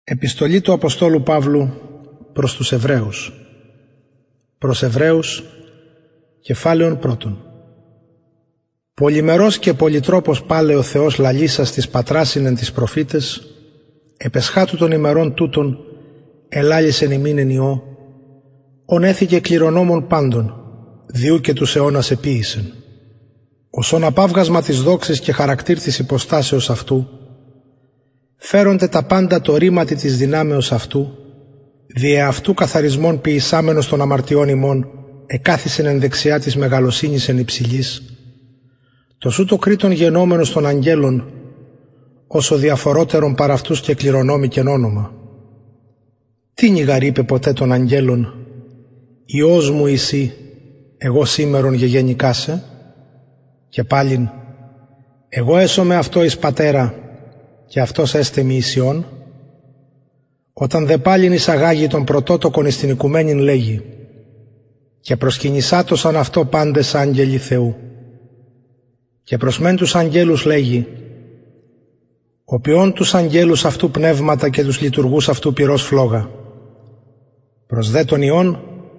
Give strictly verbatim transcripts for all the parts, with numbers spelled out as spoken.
Επιστολή του Αποστόλου Παύλου προς τους Εβραίους. Προς Εβραίους, κεφάλαιον πρώτον. Πολυμερός και πολυτρόπος πάλε ο Θεός λαλήσας της πατράσινεν της προφήτες, επεσχάτου των ημερών τούτων ελάλησεν ημίν εν ιό, ον έθηκε κληρονόμων πάντων, διού και τους αιώνας επίησεν. Όσον απάβγασμα της δόξης και χαρακτήρ της υποστάσεως αυτού, φέρονται τα πάντα το ρήματι της δυνάμεως αυτού, διε αυτού καθαρισμόν ποιησάμενος των αμαρτιών ημών, εκάθισεν εν δεξιά της μεγαλοσύνης εν υψηλής, το σούτο κρήτον γενόμενος των αγγέλων, όσο διαφορότερον παρά αυτούς και κληρονόμηκεν όνομα. Τι νιγαρ είπε ποτέ των αγγέλων, Υιός μου εσύ, εγώ σήμερον γεγεννικάσε, και πάλιν, εγώ έσωμαι αυτό εις πατέρα, και αυτός έστε μη εις Υιόν. Όταν δε πάλιν εισαγάγει τον πρωτότοκον εις την οικουμένην λέγει, και προσκυνησάτωσαν αυτό πάντες άγγελοι Θεού. Και προς μεν τους αγγέλους λέγει, ο ποιόν τους αγγέλους αυτού πνεύματα και τους λειτουργούς αυτού πυρός φλόγα. Προς δε τον Υιόν,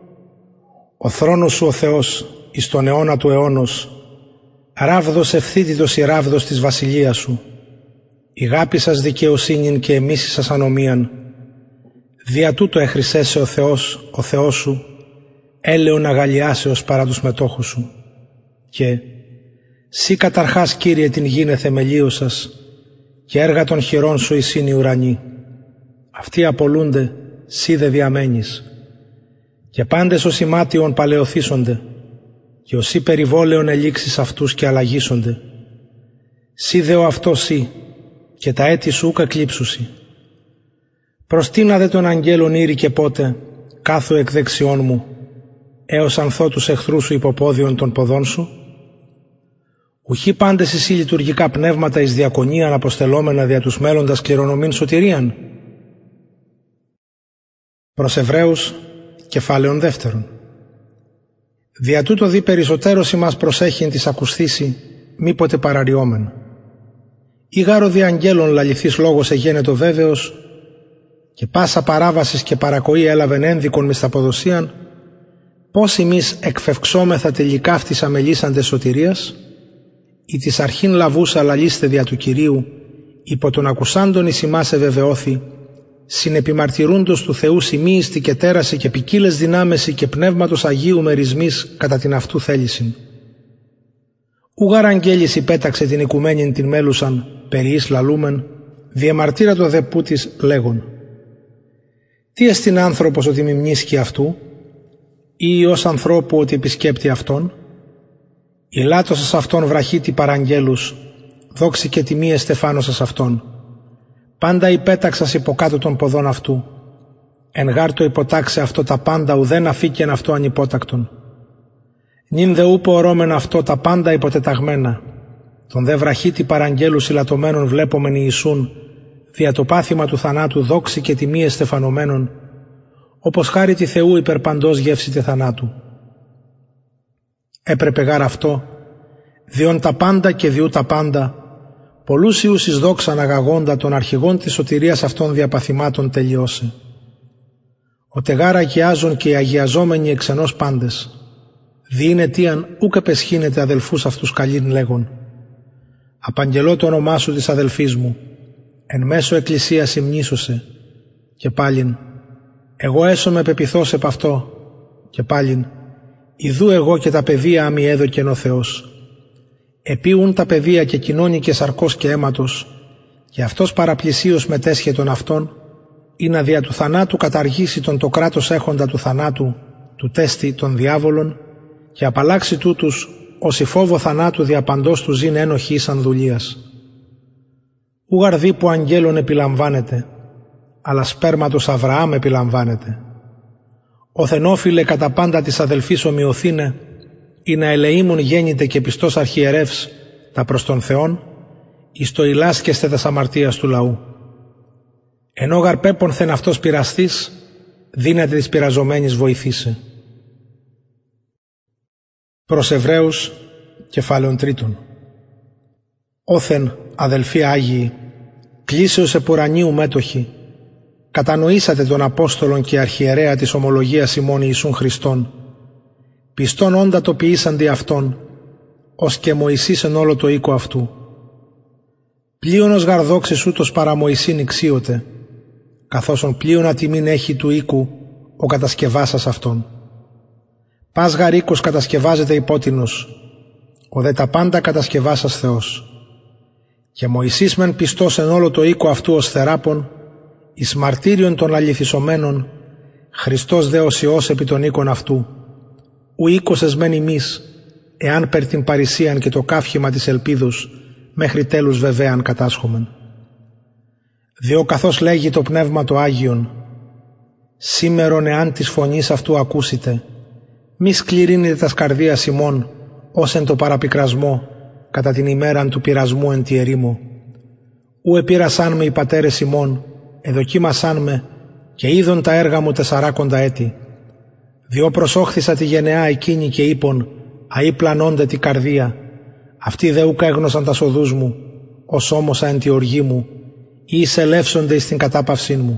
ο θρόνος σου ο Θεός εις τον αιώνα του αιώνος, ράβδος ευθύτητος η ράβδος της βασιλείας σου, ηγάπησας δικαιοσύνην και εμίσησας ανομίαν, δια τούτο εχρησέσαι ο Θεός, ο Θεός σου, έλεον αγαλιάσεως παρά τους μετόχους σου. Και σύ καταρχάς, Κύριε, την γήνε θεμελίωσας, και έργα των χειρών σου εισήν οι ουρανοί. Αυτοί απολούνται, σύ δε διαμένεις. Και πάντες ως ημάτιον παλαιοθήσονται, και ως ή περιβόλαιον ελίξεις αυτούς και αλλαγίσονται. Σύ δε ο αυτός σύ, και τα έτη σου ούκα κλείψουσι. Προστίνα δε των αγγέλων ήρη και πότε, κάθου εκ δεξιών μου, έως ανθώ τους εχθρούς σου υποπόδιον των ποδών σου. Ουχή πάντες εσύ λειτουργικά πνεύματα εις διακονίαν αποστελόμενα δια τους μέλλοντας κληρονομήν σωτηρίαν. Προς Εβραίους, κεφάλαιον δεύτερον. Δια τούτο δι περισσότερος ημάς προσέχειν της ακουσθήσει, μήποτε παραριόμεν. Ή γάρο δι αγγέλων λαληθής λόγος εγένετο βέβαιος, και πάσα παράβασης και παρακοή έλαβεν ένδικον μισθαποδοσίαν, πώς ημείς εκφευξόμεθα τελικά αυτής αμελήσαντες σωτηρίας, ή της αρχήν λαβούσα λαλίστε δια του Κυρίου, υπό τον ακουσάντων εις ημάς ευεβαιώθη, συνεπιμαρτυρούντος του Θεού σημείιστη και τέραση και ποικίλες δυνάμεση και πνεύματος Αγίου μερισμής κατά την αυτού θέλησιν. Ουγαρ αγγέλης υπέταξε την οικουμένην την μέλουσαν, περιείς λαλούμεν, διεμαρτύρα το δε πούτης λέγον. Τι εστιν άνθρωπος ότι μιμνίσκει αυτού, ή ως ανθρώπου ότι επισκέπτει αυτόν, η λάτωσας αυτόν βραχίτη παραγγέλους, δόξη και τιμή εστεφάνωσας αυτόν. Πάντα υπέταξας υποκάτω των ποδών αυτού, εν γάρτο υποτάξε αυτό τα πάντα ουδέν αφήκεν αυτό ανυπότακτον. Νυν δε ούπο ορώμεν αυτό τα πάντα υποτεταγμένα, τον δε βραχίτη παραγγέλους ηλατωμένων βλέπομεν Ιησούν, δια το πάθημα του θανάτου δόξη και τιμή εστεφανωμένων, όπως χάρη τη Θεού υπερπαντός γεύσιτε θανάτου. Έπρεπε γάρ αυτό, διόν τα πάντα και διού τα πάντα, πολλούς ιούς εις δόξαν αγαγόντα των αρχηγών της σωτηρίας αυτών διαπαθημάτων τελειώσε. Ο τεγάρα αγιάζων και οι αγιαζόμενοι εξ ενός πάντες, δι είναι τίαν ούκ επεσχύνεται αδελφούς αυτούς καλήν λέγον. Απαγγελώ το όνομά σου της αδελφής μου, εν μέσω εκκλησίας υμνήσωσε, και πάλιν, εγώ έσωμαι πεπιθώς επ' αυτό, και πάλιν, ιδού εγώ και τα παιδεία αμοι έδωκεν ο Θεός. Επίουν τα παιδεία και κοινώνικε σαρκός και αίματος, και αυτός παραπλησίως μετέσχε τον αυτόν, ή να δια του θανάτου καταργήσει τον το κράτος έχοντα του θανάτου, του τέστη των διάβολων, και απαλλάξει τούτους, όσοι φόβο θανάτου διαπαντός του ζήν ένοχοι ήσαν δουλείας. Ούγαρ δι που αγγέλων επιλαμβάνεται, αλλά σπέρματος Αβραάμ επιλαμβάνεται. Όθεν όφιλε κατά πάντα της αδελφής ομοιωθήνε, ή να ελεήμουν γέννητε και πιστός αρχιερεύς τα προς τον Θεόν, εις το ηλάσκεστε τας αμαρτίας του λαού. Ενώ γαρπέπονθεν αυτός πειραστής, δύναται της πειραζομένης βοηθήσε. Προς Εβραίους, κεφάλαιον τρίτον. Όθεν, αδελφοί Άγιοι, κλήσεως επουρανίου μέτοχοι, κατανοήσατε τον Απόστολον και αρχιερέα της ομολογίας ημών Ιησούν Χριστόν, πιστόν όντα το ποιήσαντι αυτόν, ως και Μωυσής εν όλο το οίκο αυτού. Πλείονος γαρδόξης ούτως παρά Μωυσήν ηξίωτε, καθώς ον πλείονα τιμήν έχει του οίκου ο κατασκευάσας αυτόν. Πας γαρ οίκος κατασκευάζεται υπότινος, ο δε τα πάντα κατασκευάσας Θεός. Και Μωυσής μεν πιστός εν όλο το οίκο αυτού ως θεράπων, εις μαρτύριον των αληθισομένων, Χριστός δε ως Υιός επί των οίκων αυτού, ου οίκος εσμέν ημείς, εάν περ την παρησίαν και το καύχημα της ελπίδους, μέχρι τέλους βεβαίαν κατάσχομεν. Διό καθώς λέγει το Πνεύμα το Άγιον, σήμερον εάν της φωνής αυτού ακούσετε, μη σκληρύνετε τας καρδίας ημών, ως εν το παραπικρασμό, κατά την ημέραν του πειρασμού εν τη ερήμο. Ου επήρασάν με οι πατέρες ημών, εδοκίμασάν με, και είδον τα έργα μου τεσσαράκοντα έτη. Διό προσόχθησα τη γενεά εκείνη και είπον, αεί πλανώνται τη καρδία, αυτοί δε ούκα έγνωσαν τα σοδούς μου, ως όμωσα εν τη οργή μου, ή εισελεύσονται εις την κατάπαυσήν μου.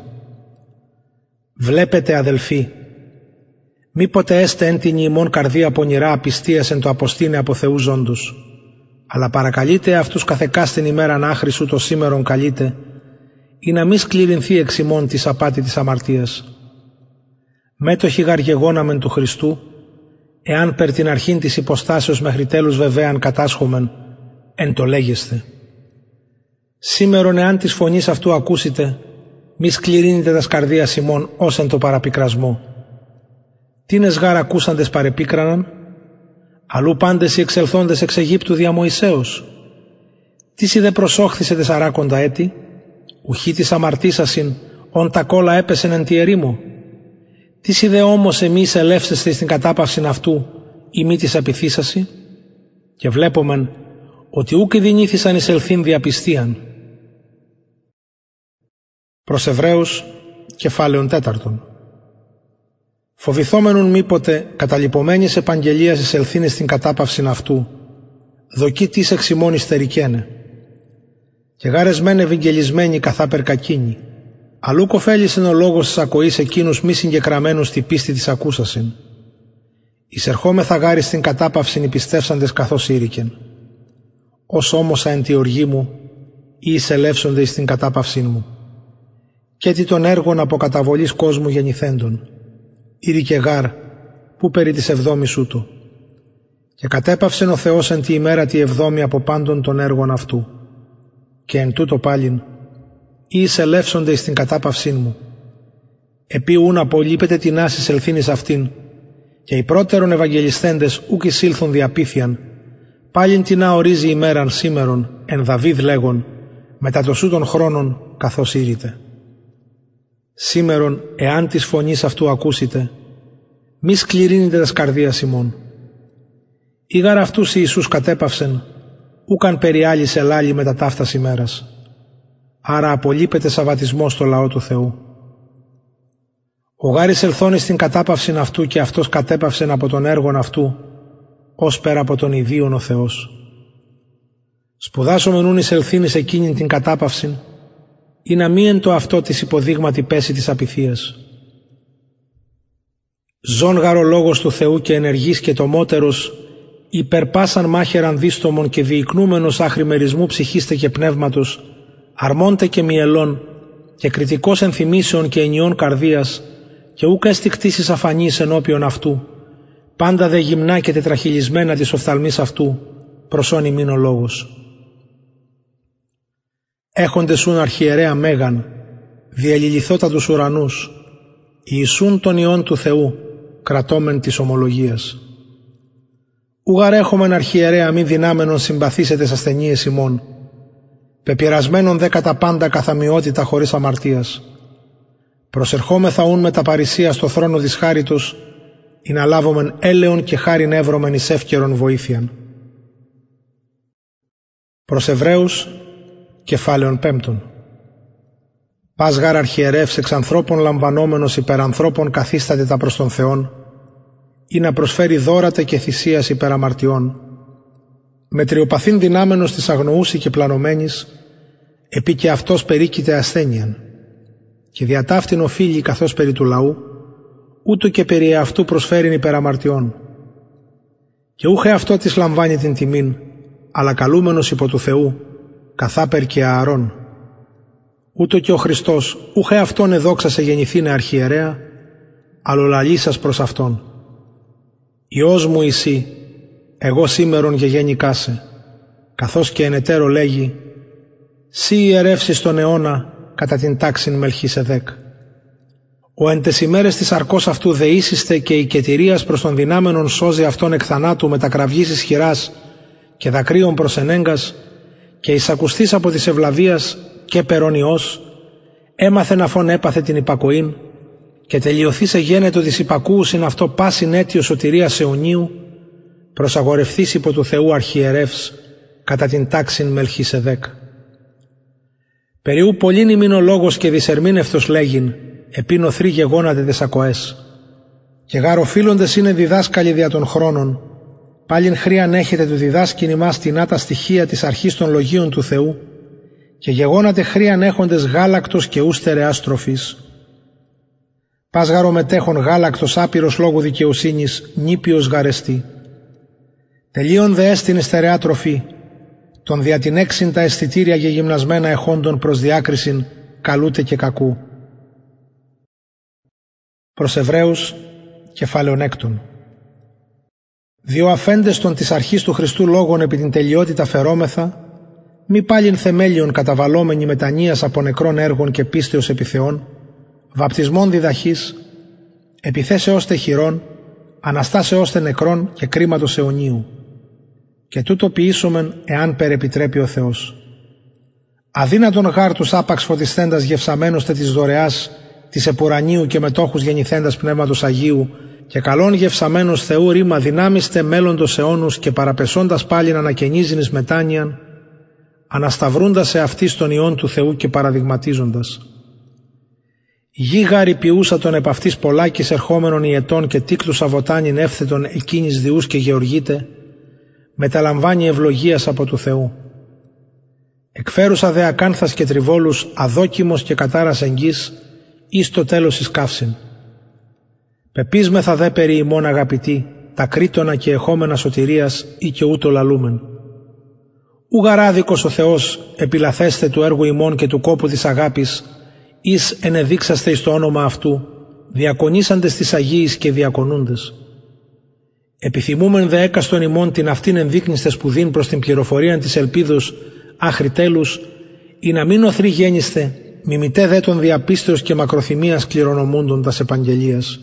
Βλέπετε, αδελφοί, μήποτε έστε εν την ημών καρδία πονηρά απιστίας εν το αποστήνε από Θεού ζώντους, αλλά παρακαλείτε αυτούς καθεκά στην ημέραν άχρησου το σήμερον καλείτε, ή να μη σκληρυνθεί εξ ημών της απάτη της αμαρτίας. Μέτοχοι γαργεγόναμεν του Χριστού, εάν περ την αρχήν της υποστάσεως μέχρι τέλους βεβαίαν κατάσχομεν, εν το λέγεστε. Σήμερον εάν της φωνής αυτού ακούσετε, μη σκληρύνετε τας καρδίας ημών ως εν το παραπικρασμό. Τίνες γάρ ακούσαντες παρεπίκραναν, αλλού πάντες οι εξελθόντες εξ Αιγύπτου δια Μωυσέως. Τίς δε προσόχθησε τεσσαράκοντα έτη, ουχή της αμαρτήσασιν, ον τα κόλλα έπεσεν εν τη ερήμο. Τίς δε όμως εμείς ελεύσεστε στην κατάπαυσιν αυτού, ή μη της απειθήσασι, και βλέπομεν ότι ούκ ειδηνήθησαν εις ελθύν διαπιστίαν. Προς Εβραίους, κεφάλαιον τέταρτον. Φοβηθόμενον μήποτε καταλιπομένης επαγγελίας εις ελθύν στην κατάπαυσιν αυτού, δοκί τις εξ ημών υστερικένε. Και γάρες μεν ευαγγελισμένοι καθά περκακίνη, αλλού κοφέλησεν ο λόγος της ακοής εκείνους μη συγκεκραμένους στη πίστη της ακούσασιν. Εισερχόμεθα γάρι στην κατάπαυσιν οι πιστεύσαντες καθώς ήρικεν. Ως όμωσα εν τη οργή μου, ή εισελεύσονται εις την κατάπαυσιν μου. Και τι των έργων από καταβολής κόσμου γεννηθέντων. Ήρικε γάρ, που περί της εβδόμης ούτω. Και κατέπαυσεν ο Θεός εν τη ημέρα τη εβδόμη από πάντων των έργων αυτού. Και εν τούτο πάλιν, ή εισελεύσονται εις την κατάπαυσήν μου. Επί ούν απολείπεται την άσης ελθύνης αυτήν, και οι πρώτερον ευαγγελιστέντες ούκ εισήλθουν διαπίθιαν, πάλιν την ορίζει ημέραν σήμερον, εν Δαβίδ λέγον, μετά το σου των χρόνων καθώς ήρυτε. Σήμερον, εάν της φωνής αυτού ακούσετε, μη σκληρύνετε τας καρδίας ημών. Ήγαρ αυτούς Ιησούς κατέπαυσεν, ούκαν περιάλυσε λάλη μετά ταύτας ημέρας. Άρα απολείπεται σαββατισμός στο λαό του Θεού. Ο γάρις ελθώνει στην κατάπαυσιν αυτού και αυτός κατέπαυσεν από τον έργον αυτού, ως πέρα από τον ιδίον ο Θεός. Σπουδάσομεν ούν εις ελθύνης εκείνην την κατάπαυσιν, ή να μη εν το αυτό της υποδείγματι πέσει της απειθίας. Ζών γαρ ο λόγος του Θεού και ενεργής και τομότερος, υπερπάσαν μάχεραν δίστομον και διεικνούμενος άχρημερισμού ψυχίστε και πνεύματος, αρμόντε και μυελών, και κριτικός ενθυμήσεων και ενιών καρδίας, και ούκα εστικτήσεις αφανής ενώπιον αυτού, πάντα δε γυμνά και τετραχυλισμένα της οφθαλμής αυτού, προσών ημίν ο λόγος. Έχοντες σούν αρχιερέα μέγαν, διελιληθώτα τους ουρανούς, Ιησούν τον Υιόν του Θεού, κρατώμεν της ομολογίας. Ούγαρ έχομεν αρχιερέα μη δυνάμενον συμπαθήσετε σ' ασθενείες ημών, πεπειρασμένον δε κατά πάντα καθαμοιότητα χωρίς αμαρτίας. Προσερχόμεθα ούν με τα παρησία στο θρόνο της χάριτος, ή να λάβομεν έλεον και χάριν εύρωμεν εις εύκαιρον βοήθειαν. Προς Εβραίους, κεφάλαιον πέμπτον. Πας γάρ αρχιερεύς εξ ανθρώπων λαμβανόμενος υπερ ανθρώπων καθίσταται τα προς τον Θεόν, ή να προσφέρει δώρατε και θυσίας υπερ αμαρτιών, μετριοπαθήν δυνάμενος της αγνοούσι και πλανωμένης, επί και αυτός περίκειται ασθένειαν. και διατάφτην οφείλει καθώς περί του λαού, ούτω και περί εαυτού προσφέρειν υπεραμαρτιών. Και ούχε αυτό της λαμβάνει την τιμήν, αλλά καλούμενος υπό του Θεού, καθάπερ και Ααρών. Ούτω και ο Χριστός ούχε αυτόν εδόξασε γεννηθήνε αρχιερέα, αλλολαλήσας προς αυτόν. Υιός μου εσύ, εγώ σήμερον γεγέννηκάσε, καθώς και εν ετέρω λέγει, «Σύ ιερεύσεις τον αιώνα κατά την τάξην Μελχισεδέκ». Ο εν τες ημέρες της αρκός αυτού δεήσιστε και η κετηρίας προς τον δυνάμενον σώζει αυτόν εκ θανάτου με τα κραυγής ισχυράς και δακρύων προς ενέγκας και εισακουστής από της ευλαβίας και περώνιος, έμαθεν αφών έπαθε την υπακοήν και τελειωθείς εγένετο της υπακούουσιν αυτό πάσιν αίτιο σωτηρίας αιωνίου, προσαγορευθείς υπό του Θεού αρχιερεύς κατά την τάξην Μελχισεδέκ. Περιού πολλήν ημίν ο λόγος και δυσερμήνευτος λέγειν, επίνω θρή γεγόνατε τες ακοές. Και γαροφίλοντες είναι διδάσκαλοι δια των χρόνων, πάλιν χρίαν έχετε του διδάσκην ημάς τεινά τα στοιχεία της αρχής των λογίων του Θεού, και γεγόνατε χρίαν έχοντες γάλακτος και ου στερεάς τροφής. Πας γαρομετέχον γάλακτος άπειρος λόγου δικαιοσύνης, νήπιος γαρεστή. Τελείων δε έστεινε στερεά τροφή, τον δια την έξιν τα αισθητήρια γεγυμνασμένα εχόντων προς διάκρισιν καλούτε και κακού. Προς Εβραίους, κεφάλαιον έκτον. Διό αφέντες των της αρχής του Χριστού λόγων επί την τελειότητα φερόμεθα, μη πάλιν θεμέλιον καταβαλόμενοι μετανοίας από νεκρών έργων και πίστεως επί Θεών, βαπτισμών διδαχής, επιθέσεως τε χειρών, αναστάσεως τε νεκρών και κρίματος αιωνίου. Και τούτο ποιήσομεν εάν περεπιτρέπει ο Θεός. Αδύνατον γάρ τους άπαξ φωτισθέντας γευσαμένος τε της δωρεάς, της επουρανίου και μετόχους γεννηθέντας Πνεύματος Αγίου, και καλών γευσαμένος Θεού ρήμα δυνάμιστε μέλλοντος αιώνους και παραπεσώντας πάλιν ανακαινίζειν εις μετάνοιαν, ανασταυρούντας σε αυτής των ιών του Θεού και παραδειγματίζοντας. Γη γάρι ποιούσα τον επ' αυτής πολλάκης ερχόμενων ιετών και τίκλους αβωτάνιν εύθετον εκείνης διούς και γεωργείται, μεταλαμβάνει ευλογίας από του Θεού. Εκφέρουσα δε ακάνθας και τριβόλους αδόκιμος και κατάρας εγγύς, εις το τέλος εις καύσιν. Πεπίσμεθα δε περί ημών αγαπητοί, τα κρίτονα και εχόμενα σωτηρίας ή και ούτω λαλούμεν. Ου γαράδικος ο Θεός επιλαθέστε του έργου ημών και του κόπου της αγάπης, εις ενεδείξαστε εις το όνομα αυτού, διακονήσαντες της Αγίης και διακονούντες. Επιθυμούμεν δε έκαστον ημών την αυτήν ενδείκνυστε σπουδήν προς την πληροφορία της ελπίδος άχρη τέλους, ή να μην οθρή γέννηστε, μιμητέ δε των διαπίστεως και μακροθυμίας κληρονομούντων τας επαγγελίας.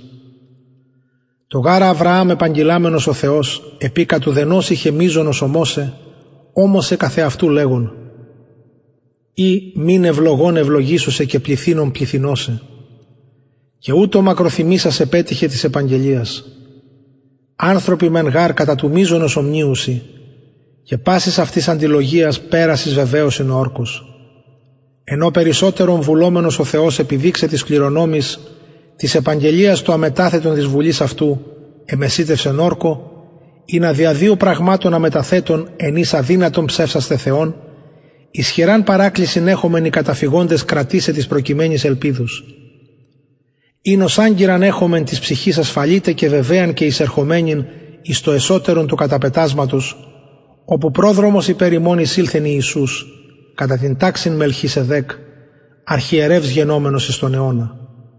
Το γάρα Αβραάμ επαγγελάμενος ο Θεός, επί κατ' ουδενός είχε μείζωνος ομόσε, όμως σε καθεαυτού λέγον, ή μην ευλογών ευλογήσωσε και πληθύνων πληθυνώσε. Και ούτω μακροθυμήσας επέτυχε της επαγγελίας. Άνθρωποι μεν γάρ κατά του μείζωνος ομνίουσι, και πάσης αυτής αντιλογίας πέρασης βεβαίως είναι ο όρκος. Ενώ περισσότερον βουλόμενος ο Θεός επιδείξε της κληρονόμης της επαγγελίας του αμετάθετον της βουλής αυτού, εμεσίτευσεν όρκο, ή να δια δύο πραγμάτων αμεταθέτων εν εις αδύνατον ψεύσαστε Θεόν, ισχυράν παράκλησιν έχομεν οι καταφυγόντες κρατήσε της προκειμένης ελπίδους. Ήνος άγκυραν έχομεν της ψυχής ασφαλείτε και βεβαίαν και εισερχομένην εις το εσώτερον του καταπετάσματος, όπου πρόδρομος υπέρ ημών εισήλθεν Ιησούς, κατά την τάξην Μελχισεδέκ, αρχιερεύς γενόμενος εις τον αιώνα.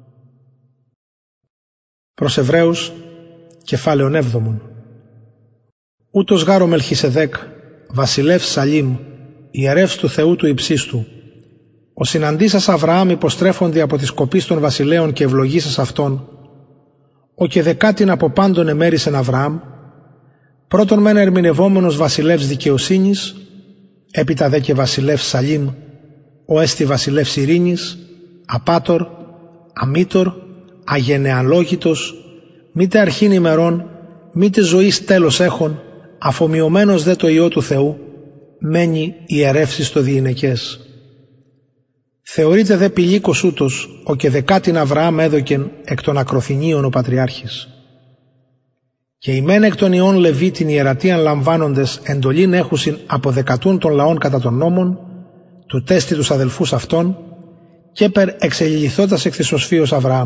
Προς Εβραίους, κεφάλαιον έβδομον. Ούτως γάρο Μελχισεδέκ, βασιλεύς Σαλήμ, ιερεύς του Θεού του υψίστου, ο συναντήσας Αβραάμ υποστρέφοντι από της κοπής των βασιλέων και ευλογήσας αυτόν, ο και δεκάτην από πάντων εμέρισεν Αβραάμ, πρώτον μεν ερμηνευόμενος βασιλεύς δικαιοσύνης, έπειτα δε και βασιλεύς Σαλήμ, ο έστι βασιλεύς ειρήνης, απάτορ, αμήτορ, αγενεαλόγητος, μήτε αρχήν ημερών, μήτε ζωής τέλος έχων, αφομοιωμένος δε το Υιό του Θεού, μένει ιερεύσεις το διηνεκές. Θεωρείται δε πηλίκος ούτως, ο και δεκάτην Αβραάμ έδωκεν εκ των ακροθυνίων ο Πατριάρχης. Και οι μεν εκ των ιών Λεβί την ιερατείαν λαμβάνοντες εντολήν έχουσιν από δεκατούν των λαών κατά των νόμων, του τέστη τους αδελφούς αυτών, και περ εξελιληθώτας εκ της οσφίος Αβραάμ.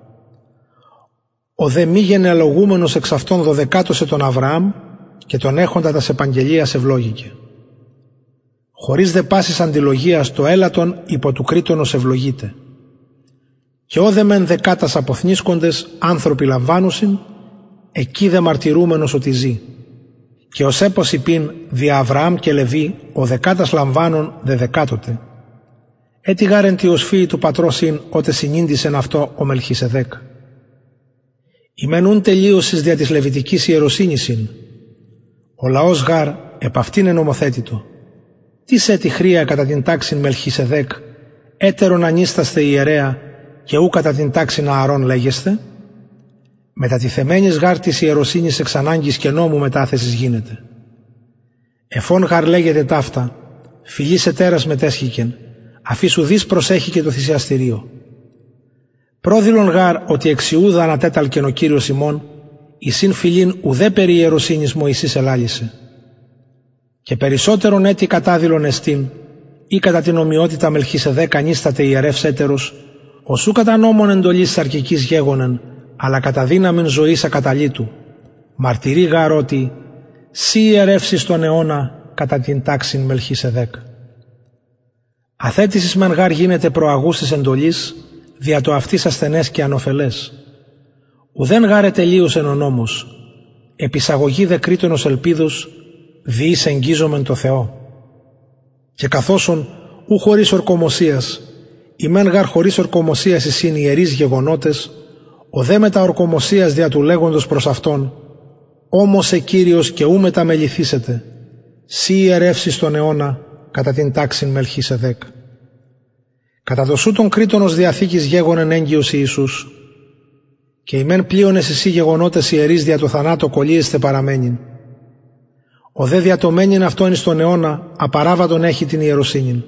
Ο δε μη γενεαλογούμενος εξ αυτών δωδεκάτωσε τον Αβραάμ και τον έχοντα τας επαγγελίας ευλόγηκε. Χωρίς δε πάσης αντιλογίας το έλατον υπό του κρίτονος ευλογείται. Και ό δε μεν δεκάτας αποθνίσκοντες άνθρωποι λαμβάνουσιν, εκεί δε μαρτυρούμενος ότι ζει. Και ως έπος υπήν δια Αβραάμ και Λεβί ο δεκάτας λαμβάνων δε δεκάτοτε. Έτι γάρεν τη οσφύη του πατρός ειν ότε συνήντησεν αυτό ο Μελχισεδέκ. Ημένουν τελείωσης δια της λεβιτικής ιεροσύνης ειν. Ο λαός γάρ επ' αυτήν ενομοθέτητο. Τι σε τη χρία κατά την τάξην Μελχισεδέκ, έτερον ανίσταστε ιερέα και ου κατά την τάξην Ααρών λέγεστε. Μετα τη θεμένης γάρ της ιεροσύνης εξ ανάγκης και νόμου μετάθεσης γίνεται. Εφών γάρ λέγεται ταύτα, φιλής ετέρας μετέσχηκεν, αφήσου δις προσέχηκε το θυσιαστηρίο. Πρόδειλον γάρ ότι εξιούδα ανατέταλκεν ο Κύριος ημών, η συν φιλήν ουδέ περί ιεροσύνης Μωυσής ελάλησε. Και περισσότερον έτη κατάδειλον εστίν, ή κατά την ομοιότητα Μελχισεδέκ ανίσταται ιερεύς έτερος, οσού κατά νόμον εντολής σαρκικής γέγονεν, αλλά κατά δύναμην ζωής ακαταλήτου. Μαρτυρεί γάρ ότι «Σύ ιερεύσεις τον αιώνα κατά την τάξην Μελχισεδέκ». Αθέτησης μεν γάρ γίνεται προαγούσης εντολής, δια το αυτής ασθενές και ανοφελές. Ουδέν γάρε τελείωσεν ο νόμος, επισαγωγή δε κρίτονος ελπίδος, διείς εγγίζομεν το Θεό. Και καθόσον ου χωρίς ορκομοσίας, η μεν γάρ χωρίς ορκομοσίας εισήν ιερείς γεγονότες, ο δε μετα ορκομοσίας δια του λέγοντος προς αυτόν, όμως ε Κύριος και ου μεταμεληθήσετε, σύ ιερεύσεις τον αιώνα κατά την τάξην Μελχισεδέκ. Κατά το σου των κρίτονος διαθήκης γέγονεν έγκυος Ιησούς, και οι μεν πλείονες εσύ γεγονότες ιερείς δια το θανάτο κολλείεστε παραμένην. Ο δε διατομένην αυτόν εις τον αιώνα απαράβατον έχει την ιεροσύνην.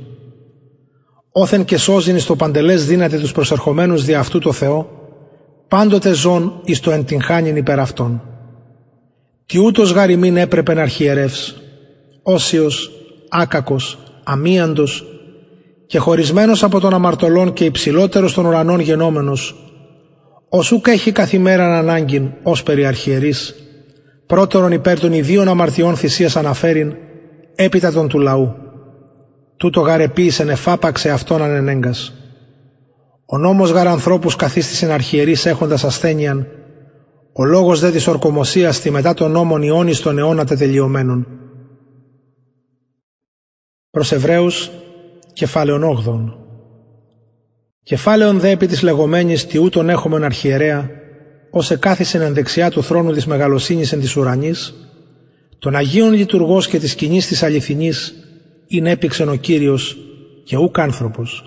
Όθεν και σώζειν εις το παντελές δύναται τους προσερχομένους δια αυτού το Θεό, πάντοτε ζών εις το εντυγχάνειν υπέρ αυτόν. Τι ούτως γάρ ημίν έπρεπεν αρχιερεύς, όσιος, άκακος, αμίαντος και χωρισμένος από τον αμαρτωλόν και υψηλότερος των ουρανών γενόμενος, ως ούκ έχει καθημέραν ανάγκην ως περί αρχιερείς, πρώτερον υπέρ των ιδίων αμαρτιών θυσίας αναφέρειν, έπειτα των του λαού. Τούτο γάρ επίησεν εφάπαξε αυτόν ανενέγκας. Ο νόμος γάρ ανθρώπους καθίστησεν αρχιερείς έχοντας ασθένειαν, ο λόγος δε της ορκομοσίας τη μετά των νόμων ιώνης των αιώνα τετελειωμένων. Προς Εβραίους, κεφάλαιον όγδοον. Κεφάλαιον δε επί της λεγομένης τι ούτων έχομεν αρχιερέα, ως εκάθισεν εν δεξιά του θρόνου της μεγαλοσύνης εν της ουρανής, των Αγίων λειτουργός και της σκηνής της αληθινής, ειν έπηξεν ο Κύριος και ούκ άνθρωπος.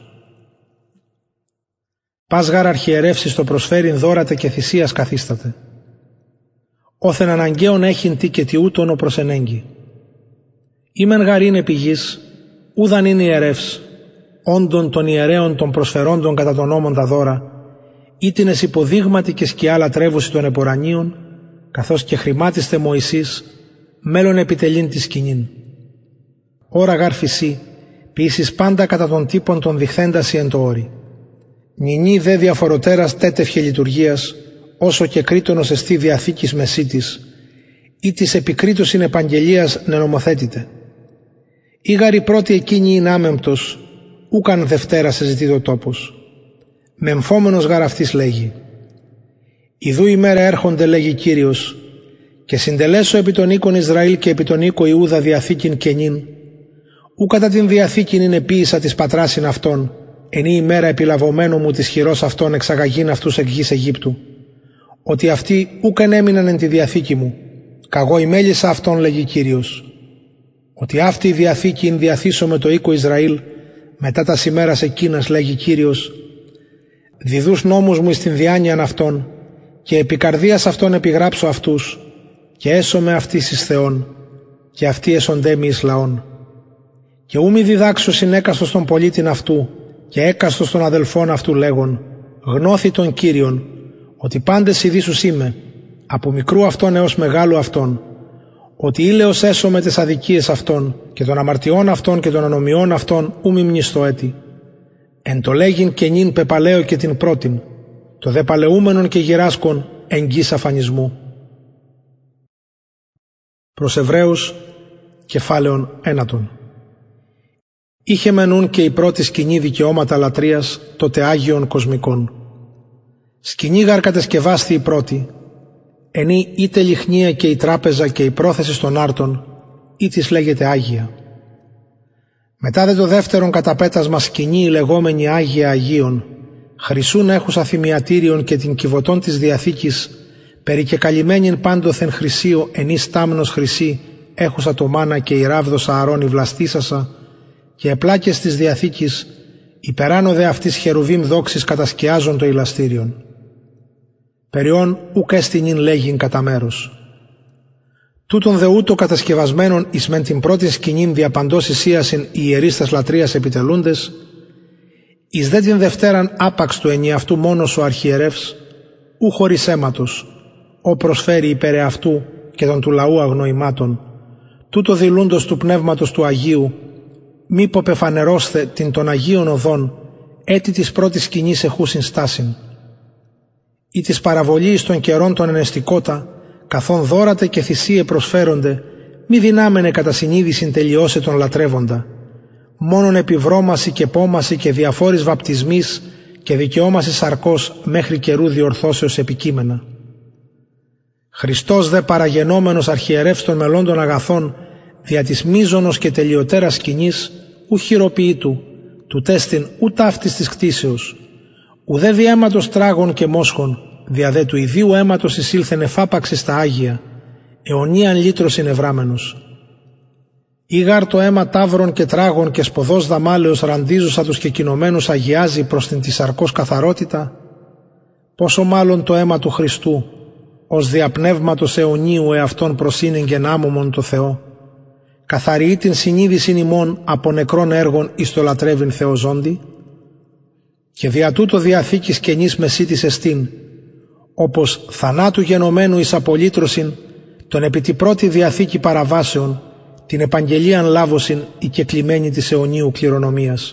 Πας γάρ αρχιερεύσεις το προσφέρειν δώρατε και θυσίας καθίσταται. Όθεν αναγκαίον έχειν τι και τι ούτων ο προσενέγγι. Ήμεν γάρ είναι πηγής, ούδαν είναι ιερεύς, όντων των ιερέων των προσφερόντων κατά τον νόμον τα δώρα, ήτινες υποδείγματι και σκιά λατρεύουση των επορανίων, καθώς και χρημάτιστε Μωυσής, μέλλον επιτελήν τη σκηνήν. Ωρα γάρ φυσί, ποιήσεις πάντα κατά των τύπων των διχθένταση εν το όρι. Νινή δε διαφοροτέρας τέτευχε λειτουργίας, όσο και κρίτονος εστί διαθήκης μεσίτης, ή της επικρίτως είναι επαγγελίας νενομοθέτητε. Ή γάρι πρώτη εκείνη είναι άμεμπτος, ούκαν Δευτέρα σε ζητεί το τόπος. Μεμφόμενος γάρ αυτής λέγει. Ιδού ημέρα έρχονται, λέγει Κύριος, και συντελέσω επί των οίκων Ισραήλ και επί των οίκο Ιούδα διαθήκην καινήν, ου κατά την διαθήκην είναι ποίησα της πατράσιν αυτών, ενή ημέρα επιλαβωμένο μου της χειρός αυτών εξαγαγήν αυτούς εκ γης Αιγύπτου, ότι αυτοί ούκεν έμειναν εν τη διαθήκη μου, καγώ ημέλησα αυτών, λέγει Κύριος. Ότι αυτή η διαθήκη ειν διαθήσω με το οίκο Ισραήλ, μετά τα ημέρας εκείνας, λέγει Κύριος, διδούς νόμους μου εις την διάνοιαν αυτών, και επί καρδίας αυτών επιγράψω αυτούς, και έσωμε αυτής εις Θεόν, και αυτοί έσοντέμι εις λαών. Και ου μη διδάξω συνέκαστος των πολίτην αυτού, και έκαστος των αδελφών αυτού λέγον, γνώθη τον Κύριον, ότι πάντες ειδήσους είμαι, από μικρού αυτών έως μεγάλου αυτών, ότι ήλαιος έσωμε τις αδικίες αυτών, και των αμαρτιών αυτών και των ανομιών αυτών ου μη μνηστώ έτη. εν το λέγειν και νυν πεπαλαίο και την πρώτην, το δε παλαιούμενον και γυράσκον εγγύς αφανισμού. Προς Εβραίους, κεφάλαιον ένατον. Είχε μενούν και η πρώτη σκηνή δικαιώματα λατρείας τότε Άγιον κοσμικών. Σκηνή γαρ κατεσκευάστη η πρώτη, ενή είτε λιχνία και η τράπεζα και η πρόθεση των άρτων, ή της λέγεται Άγια. Μετά δε το δεύτερον καταπέτασμα σκηνή η λεγόμενη Άγια Αγίων, χρυσούν έχουσα θυμιατήριον και την κυβωτών της Διαθήκης, περικεκαλυμμένην πάντοθεν χρυσίο ενή στάμνος χρυσή, έχουσα το μάνα και η ράβδος Ααρών η βλαστήσασα, και επλάκες της Διαθήκης, υπεράνω δε αυτής χερουβίμ δόξης κατασκιάζον το ηλαστήριον. Περιόν ουκ έστεινην λέγειν κατά μέρος. Τούτον δε ούτω κατασκευασμένον εις μεν την πρώτη σκηνήν διαπαντός εισίασιν οι ιερείς τας λατρείας επιτελούντες, εις δε την δευτέραν άπαξ του ενιαυτού μόνος ο αρχιερεύς, ου χωρίς αίματος, ο προσφέρει υπέρ εαυτού και των του λαού αγνοημάτων, τούτο δηλούντος του πνεύματος του Αγίου, μη ποπεφανερώστε την των Αγίων οδών, έτη της πρώτης σκηνής εχούσιν στάσιν. Ή της παραβολής των καιρών των ενεστικότα, καθόν δώρατε και θυσίε προσφέρονται, μη δυνάμενε κατά συνείδησιν τελειώσε τον λατρεύοντα, μόνον επιβρώμαση και πόμαση και διαφόρης βαπτισμής και δικαιώμαση σαρκός μέχρι καιρού διορθώσεως επικείμενα. Χριστός δε παραγενόμενος αρχιερεύς των μελών των αγαθών, δια της μείζωνος και τελειωτέρας σκηνής, ου χειροποιήτου, του τέστην ου ταύτης της κτίσεως, ουδέ δι' αίματος τράγων και μόσχων, δια δε του ιδίου αίματος εισήλθεν εφάπαξη στα Άγια, αιωνίαν λύτρος ενευράμενος. Ήγαρ το αίμα τάβρων και τράγων και σποδός δαμάλεως ραντίζουσα τους κεκοινωμένους αγιάζει προς την της σαρκός καθαρότητα, πόσο μάλλον το αίμα του Χριστού, ως διαπνεύματος αιωνίου εαυτόν προσύνεγγεν άμωμον το Θεό, καθαριεί την συνείδησιν ημών από νεκρών έργων εις το λατρεύειν Θεοζόντι, και δια τούτο Διαθήκης καινής μεσίτης εστίν, όπως θανάτου γενομένου εις απολύτρωσιν, τον επί τη πρώτη Διαθήκη παραβάσεων, την επαγγελίαν λάβωσιν η κεκλειμένη της αιωνίου κληρονομίας.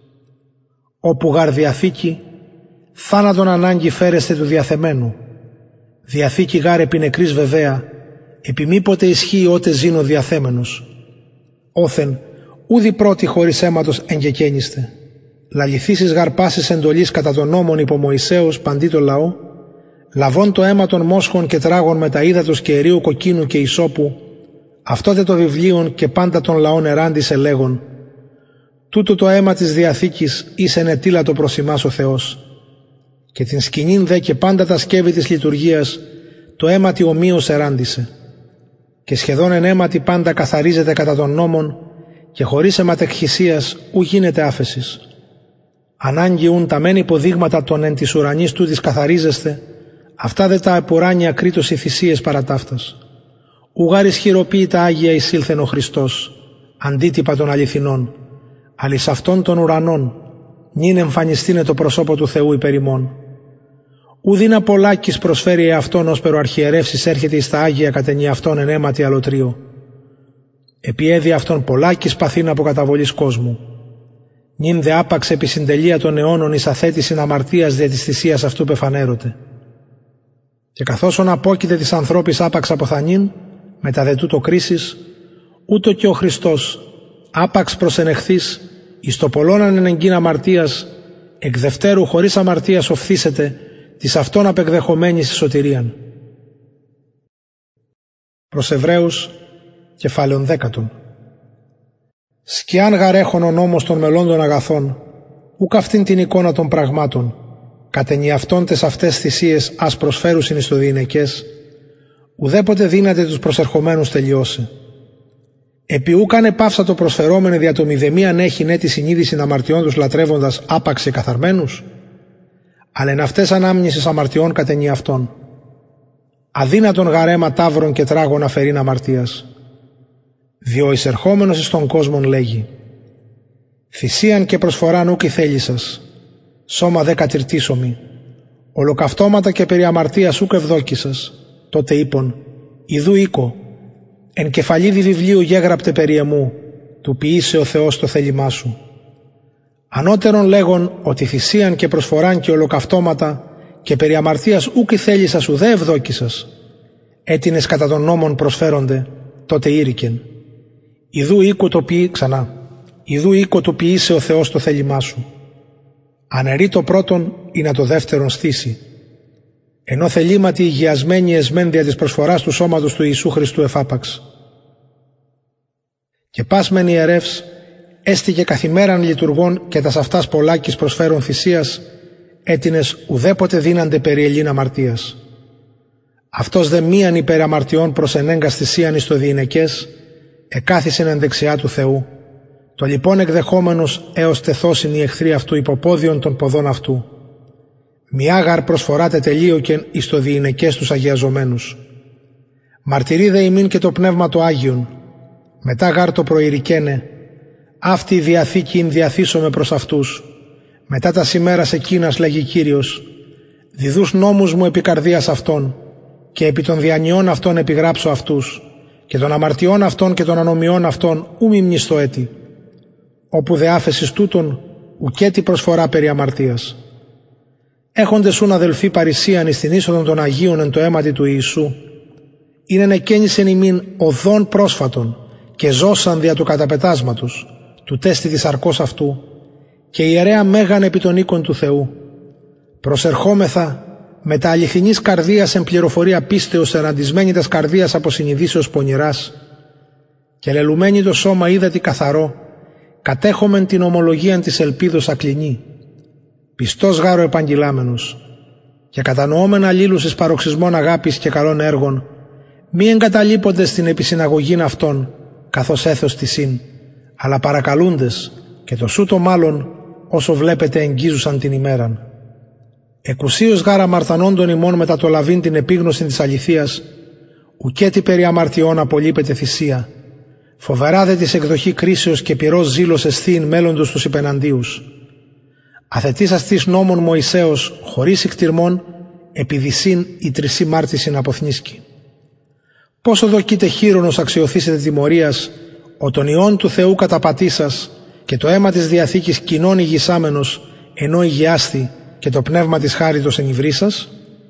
Όπου γαρ Διαθήκη, θάνατον ανάγκη φέρεστε του διαθεμένου, Διαθήκη γάρ επί νεκρής βεβαία, επί μήποτε ισχύει ότε ζήνω διαθέμενος. Όθεν, ούδη πρώτη χωρίς αίματος εγκεκένιστε. Λαληθήσεις γαρ πάσης εντολής κατά τον νόμον υπό Μωυσέως παντί το λαό, λαβών το αίμα των μόσχων και τράγων με τα ύδατος και ερείου κοκκίνου και ισόπου, αυτό δε το βιβλίον και πάντα των λαών εράντισε λέγον, τούτο το αίμα της Διαθήκης εις ενετήλατο προς ημάς ο Θεός. Και την σκηνήν δε και πάντα τα σκεύη της λειτουργίας, το αίματι ομοίως εράντισε. Και σχεδόν εν αίματι πάντα καθαρίζεται κατά των νόμων, και χωρίς αιματεκχυσίας ου γίνεται άφεσης. Ανάγκη ούν τα μεν υποδείγματα των εν της ουρανής τούτης καθαρίζεστε, αυτά δε τα επουράνια κρίτως οι θυσίες παρατάφτας. Ουγάρ ισχυροποίητα Άγια εισήλθεν ο Χριστός, αντίτυπα των αληθινών, αλλά εις αυτών των ουρανών, νυν εμφανιστήνε το προσώπο του Θεού υπέρ ημών. Ουδίνα πολλάκις προσφέρει εαυτόν ως περοαρχιερεύσεις έρχεται εις τα Άγια κατενή αυτόν εν αίματι αλωτρίο. Επιέδει αυτόν πολλάκις παθήν από καταβολής κόσμου. Νυν δε άπαξε επί συντελεία των αιώνων εις αθέτησιν αμαρτίας δια της θυσίας αυτού πεφανέρωτε. Και καθώς ον απόκειται της ανθρώπης άπαξ αποθανήν, μετά δε τούτο κρίσης, ούτω και ο Χριστός, άπαξ προσενεχθής, εις το πολλών ανενεγκήν αμαρτίας, εκ δευτέρου χωρίς αμαρτίας οφθήσετε, της αυτόν απεκδεχομένης εις σωτηρίαν. Προς Εβραίους, κεφάλαιον δέκατον. Σκιάν γαρέχον ο νόμος των μελών των αγαθών, ουκ αυτήν την εικόνα των πραγμάτων, κατενι αυτών τες αυτές θυσίες ας προσφέρουσιν εις το διηνεκές, ουδέποτε δύναται τους προσερχομένους τελειώσει. Επί ούκαν επάυσα το προσφερόμενο δια το μηδεμίαν έχει ναι τη συνείδηση αμαρτιών τους λατρεύοντας άπαξε καθαρμένους, αλλά εν αυτές ανάμνησης αμαρτιών κατενι αυτών. Αδύνατον γαρέμα τάβρων και τράγων αφαιρήν αμαρτίας. Διό εισερχόμενος εις τον κόσμον λέγει, θυσίαν και προσφοράν ούκ η θέλησας, σώμα δε κατηρτήσομη, ολοκαυτώματα και περί αμαρτίας ούκ ευδόκησας. Τότε είπον, ιδού οίκο, εν κεφαλίδι βιβλίου γέγραπτε περί εμού, του ποιήσε ο Θεός το θέλημά σου. Ανώτερον λέγον ότι θυσίαν και προσφοράν και ολοκαυτώματα και περί αμαρτίας ούκ θέλησας ουδέ ευδόκησας, έτινες κατά των νόμων προσφέρονται, τότε ήρικεν. Ιδού οίκο το ποιεί, ξανά, ιδού οίκο το ποιήσε ο Θεός το θέλημά σου. Αναιρεί το πρώτον ή να το δεύτερον στήσει. Ενώ θελήματι υγιασμένη εσμέν δια της προσφοράς του σώματος του Ιησού Χριστού εφάπαξ. Και πας μεν ιερεύς, έστηκε καθημέραν λειτουργών και τας αυτάς πολλάκις προσφέρων θυσίας, έτινες ουδέποτε δίνανται περί Ελλήν αμαρτίας. Αυτός δε μίαν υπέρ αμαρτιών προς ενέγκας θυσίαν εις το διηνεκές, εκάθισεν εν δεξιά του Θεού, το λοιπόν εκδεχόμενος έως τεθώσιν οι εχθροί αυτού υποπόδιον των ποδών αυτού. Μιά γαρ προσφοράτε τελείωκεν εις το διηνεκές τους αγιαζομένους. Μαρτυρεί δε ημίν και το Πνεύμα το Άγιον, μετά γαρ το προηρικένε, αυτή η διαθήκη ειν διαθήσομαι προς αυτούς. Μετά τα ημέρας εκείνας λέγει Κύριος, διδούς νόμους μου επί καρδίας αυτών, και επί των διανοιών αυτών επιγράψω αυτούς, και των αμαρτιών αυτών και των ανομιών αυτών ου μη μνηστώ έτη. Όπου δε άφεσης τούτων, ουκέτη προσφορά περί αμαρτίας. Έχοντες ούν αδελφοί παρησίαν εις την είσοδον των Αγίων εν το αίματι του Ιησού, είναι νεκένισεν ημίν οδόν πρόσφατον, και ζώσαν δια του καταπετάσματος, του τέστη της αρκός αυτού, και ιερέα μέγαν επί των οίκων του Θεού. Προσερχόμεθα με τα αληθινής καρδίας εν πληροφορία πίστεως εναντισμένη τας καρδίας από συνειδήσεως πονηράς, και λελουμένη το σώμα είδατη καθαρό, κατέχομεν την ομολογίαν της ελπίδος ακλινή. Πιστός γάρο επαγγειλάμενος, και κατανοώμεν αλλήλους εις παροξισμών αγάπης και καλών έργων, μη εγκαταλείποντες στην επισυναγωγήν αυτών, καθώς έθος τη συν, αλλά παρακαλούντες, και το σούτο μάλλον όσο βλέπετε εγγίζουσαν την ημέραν. Εκουσίως γάρα μαρτανόντων ημών μετά το λαβήν την επίγνωση της αληθείας, ουκέτη περί αμαρτιών απολείπεται θυσία, φοβερά δε της εκδοχή κρίσεως και πυρός ζήλος εσθήν μέλλοντος τους υπεναντίους. Αθετήσας της νόμων Μωυσέως, χωρίς ικτυρμών, επιδυσίν η τρισή μάρτισιν αποθνίσκει. Πόσο δοκείτε χείρονος αξιοθήσετε τιμωρίας, ο τον Υιόν του Θεού καταπατήσας, και το αίμα της Διαθήκης κοινών υγισάμενος, ενώ υγιάστη, και το πνεύμα της χάριτος ενυβρίσας.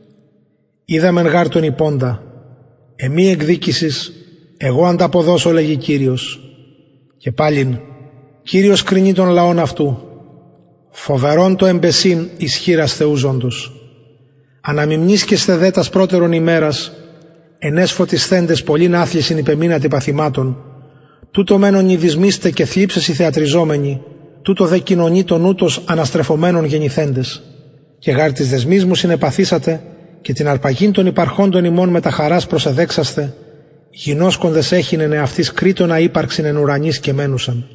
Είδαμεν γάρ τον υπόντα, εμή εκδίκησης, εγώ ανταποδώσω λέγει Κύριος. Και πάλιν, Κύριος κρινεί των λαών αυτού, φοβερόν το εμπεσίν ισχύρας Θεού ζώντος. Αναμιμνίσκεστε δε τας πρώτερον ημέρας, ενές φωτισθέντες πολλήν άθλησιν υπεμείνατε παθημάτων, τούτο μένον ειδισμίστε και θλίψες οι θεατριζόμενοι, τούτο δε κοινωνεί τον ούτως αναστρεφωμένων γεννηθέντες. Και γάρ της δεσμής μου συνεπαθήσατε, και την αρπαγήν των υπαρχόντων ημών με τα χαράς προσεδέξαστε, γινώσκοντες έχεινεν εαυτής κρίτονα ύπαρξιν εν ουρανής και μένουσαν.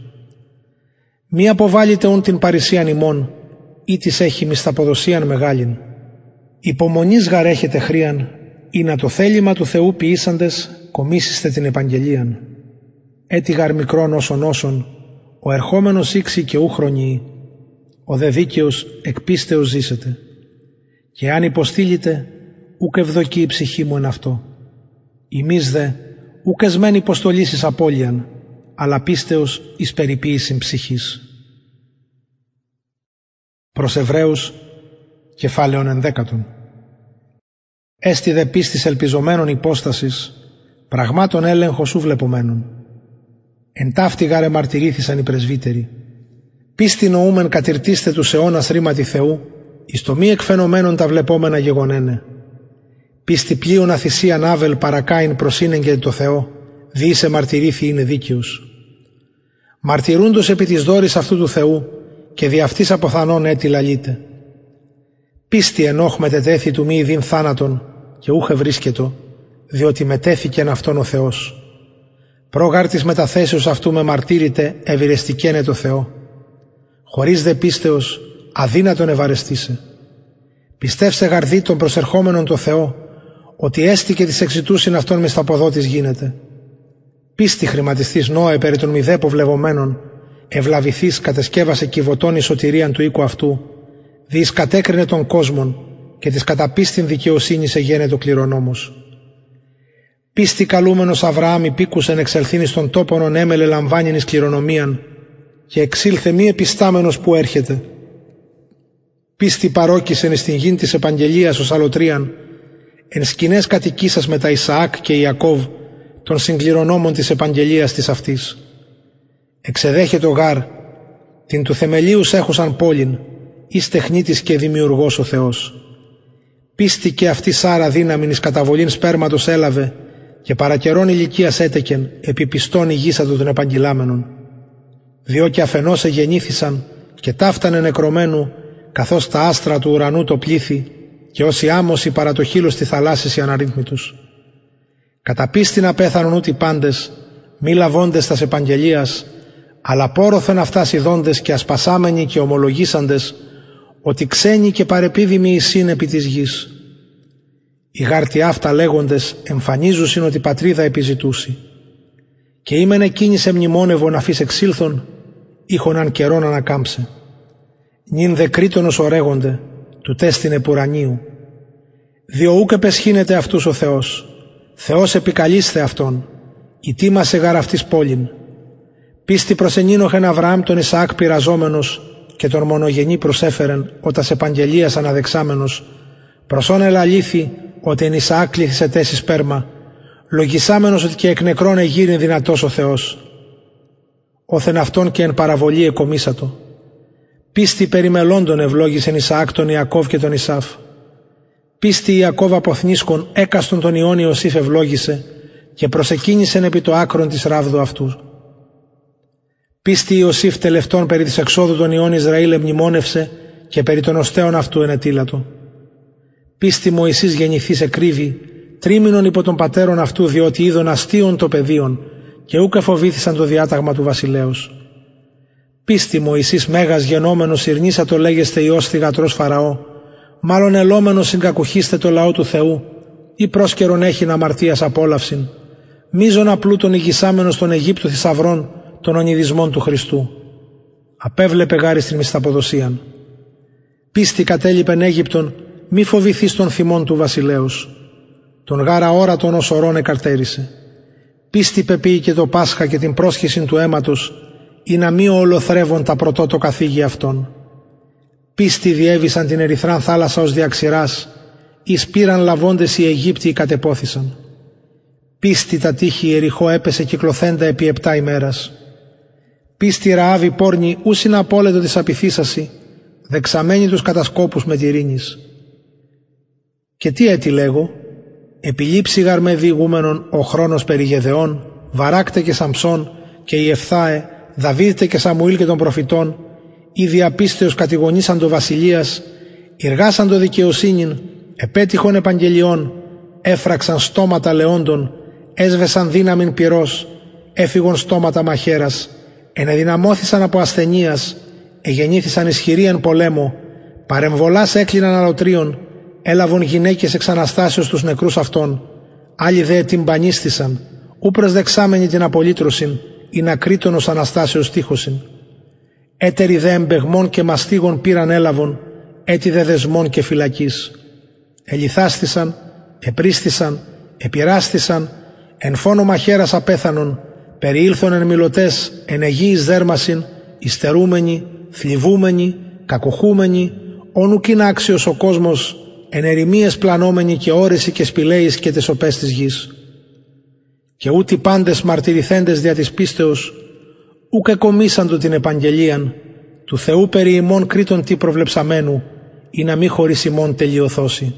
Μη αποβάλλετε ούν την παρησίαν ημών, ή της έχει μισθαποδοσίαν μεγάλην. Υπομονής γαρ έχετε χρίαν, ή να το θέλημα του Θεού ποιήσαντες κομίσιστε την επαγγελίαν. Έτι γαρ μικρόν όσον όσον, ο ερχόμενος ήξη και ου χρονιεί, ο δε δίκαιος εκ πίστεως ζήσετε. Και αν υποστήλετε, ούκ ευδοκεί η ψυχή μου εν αυτό. Ημείς δε, ούκ εσμέν υποστολής εις απώλειαν, αλλά πίστεως εις περιποίησιν ψυχής. Προς Εβραίους, κεφάλαιον ενδέκατον. Έστι δε πίστης ελπιζομένων υπόστασης, πραγμάτων έλεγχος ου βλεπομένων. Εν ταύτη γάρε μαρτυρήθησαν οι πρεσβύτεροι. Πίστη νοούμεν κατηρτίστε τους αιώνας ρήματι Θεού, εις το μη εκφαινομένων τα βλεπόμενα γεγονένε. Πίστη πλείον αθυσίαν άβελ παρακάειν προσύνεγγεν το Θεό, διήσε μαρτυρήθη είναι δίκαιος. Μαρτυρούντος επί της δόρης αυτού του Θεού, και δι' αυτής αποθανών έτη λαλείται. Πίστη ενόχ μετετέθη του μη ειδήν θάνατον, και ούχε βρίσκετο, διότι μετέθηκεν αυτόν ο Θεός. Πρόγαρ της μεταθέσεως αυτού με μαρτύρητε ευηρεστικένε το Θεό. Χωρίς δε πίστεως αδύνατον ευαρεστήσε. Πιστεύσε γαρδί των προσερχόμενων το Θεό, ότι έστηκε της εξητούσιν αυτόν μισθαποδότης γίνεται. Πίστη χρηματιστής Νώε περί των μηδέπο βλεβωμένων, ευλαβηθής κατεσκεύασε κυβωτών η σωτηρίαν του οίκου αυτού, διείς κατέκρινε τον κόσμον, και της καταπίστην δικαιοσύνης εγένετο κληρονόμος. Πίστη καλούμενος Αβραάμ υπήκουσεν εξελθήν εις των τόπων ον έμελε λαμβάνιν εις κληρονομίαν, και εξήλθε μη επιστάμενος που έρχεται. Πίστη παρόκησεν εις την γην της επαγγελίας ως αλωτρίαν, εν σκηνές κατοικήσας με τα Ισαάκ και Ιακώβ, των συγκληρονόμων της επαγγελίας της αυτής. Εξεδέχετο γάρ, την του θεμελίους έχουσαν πόλην, εις τεχνίτης και δημιουργός ο Θεός. Πίστη και αυτή Σάρα δύναμην εις καταβολήν σπέρματος έλαβε, και παρακαιρών ηλικίας έτεκεν, επί πιστών ηγήσατο των επαγγελάμενων. Διό και αφενός εγεννήθησαν, και ταύτανε νεκρωμένου, καθώς τα άστρα του ουρανού το πλήθη, και ως η άμμωση παρά το χείλος τη θαλάσσης οι αναρρύθμιτους. Κατά πίστην απέθανον ούτι πάντες, μη λαβώντες τας επαγγελίας, αλλά πόρωθεν αυτάς ειδώντες και ασπασάμενοι και ομολογήσαντες, ότι ξένοι και παρεπίδημοι εισήν επί της γης. Οι γάρτι αυτά λέγοντες εμφανίζουσιν ότι πατρίδα επιζητούσι. Και ήμεν εκείνη σε μνημόνευον αφής εξήλθον, ήχοναν καιρόν ανακάμψε. Νυν δε κρίτονος ορέγονται, του τέστην επουρανίου. Διό ούκ επεσχύνεται αυτούς ο Θεός, Θεός επικαλείστε αυτόν, ητήμασε γαρ αυτής πόλην. Πίστη προσενήνοχεν Αβραάμ τον Ισαάκ πειραζόμενος, και τον μονογενή προσέφερεν, ότας επαγγελίας αναδεξάμενος, προσόν ελαλήθη, ότι εν Ισαάκ κλήθησε τέση σπέρμα, λογισάμενος ότι και εκ νεκρών εγείρην δυνατός ο Θεός. Όθεν αυτόν και εν παραβολή εκομίσατο. Πίστη περιμελώντων ευλόγησεν Ισαάκ τον Ιακώβ και τον Ισάφ. Πίστη Ιακώβ αποθνίσκον έκαστον τον Ιών Ιωσήφ ευλόγησε, και προσεκίνησεν επί το άκρον της ράβδου αυτού. Πίστη Ιωσήφ τελευτών περί της εξόδου των Ιών Ισραήλ εμνημόνευσε, και περί των οστέων αυτού ενετήλατο. Πίστη Μωυσής γεννηθής εκρύβη, τρίμηνον υπό των πατέρων αυτού, διότι είδον αστείων το παιδίον, και ούκ εφοβήθησαν το διάταγμα του βασιλέως. Πίστη Μωυσής μέγας γενόμενος ειρνήσατο λέγεστε Υιός θυγατρός Φαραώ, μάλλον ελόμενος συγκακουχίστε το λαό του Θεού, ή πρόσκαιρον έχειν αμαρτίας απόλαυσιν, μίζωνα πλούτων ηγισάμενος των Αιγύπτου θησαυρών των ονειδισμών του Χριστού. Απέβλεπε γάρι στην μισθαποδοσίαν. Πίστη κατέλειπεν Αίγυπτον, μη φοβηθείς των θυμών του βασιλέως. Τον γάρα όρατον ως ορών εκαρτέρισε. Πίστη πεποίη και το Πάσχα και την πρόσχεση του αίματος, ή να μη ολοθρεύουν τα πρωτότοκα θήγη αυτών. Πίστη διέβησαν την ερυθράν θάλασσα ως διαξηράς, εις πήραν λαβώντες οι Αιγύπτιοι κατεπόθησαν. Πίστη τα τείχη Ιεριχώ έπεσε κυκλοθέντα επί επτά ημέρας. Πίστη Ραάβη πόρνη ούσιν απόλετο της απειθήσαση, δεξαμένη τους κατασκόπους με τυρίνης. Και τι έτι λέγω, επιλήψη γαρ με διηγούμενον ο χρόνος περί Γεδεών, Βαράκτε και Σαμψών και Ιεφθάε, Δαβίδτε και Σαμουήλ και των προφητών, ή διαπίστεως κατηγονήσαν το βασιλείας, εργάσαν το δικαιοσύνην, επέτυχον επαγγελιών, έφραξαν στόματα λεόντων, έσβεσαν δύναμην πυρός, έφυγον στόματα μαχαίρας, ενεδυναμώθησαν από ασθενείας, εγεννήθησαν ισχυροί εν πολέμο, παρεμβολάς έκλειναν αλωτρίων, έλαβον γυναίκες εξ αναστάσεως τους νεκρούς αυτών, άλλοι δε τυμπανίστησαν, ου προσδεξάμενοι την απολύτρωσιν, ή να κρίτωνος αναστάσεως τείχωσιν. Έτεροι δε εμπεγμών και μαστίγων πήραν έλαβον, έτι δε δεσμών και φυλακής. Ελιθάστησαν, επρίστησαν, επειράστησαν, εν φόνο μαχαίρας απέθανον, περιήλθον εν μιλωτές, εν αιγύης δέρμασιν, υστερούμενοι, θλιβούμενοι, κακουχούμενοι, όνου κι είναι άξιος ο κόσμος, εν ερημίες πλανόμενοι και όρεσοι και σπηλαίοι και τες οπές της γης. Και ούτι πάντες μαρτυρηθέντες δια της πίστεως, ούκ εκομίσαντο την επαγγελίαν, του Θεού περί ημών κρίτων τι προβλεψαμένου, ή να μη χωρίς ημών τελειωθώσει.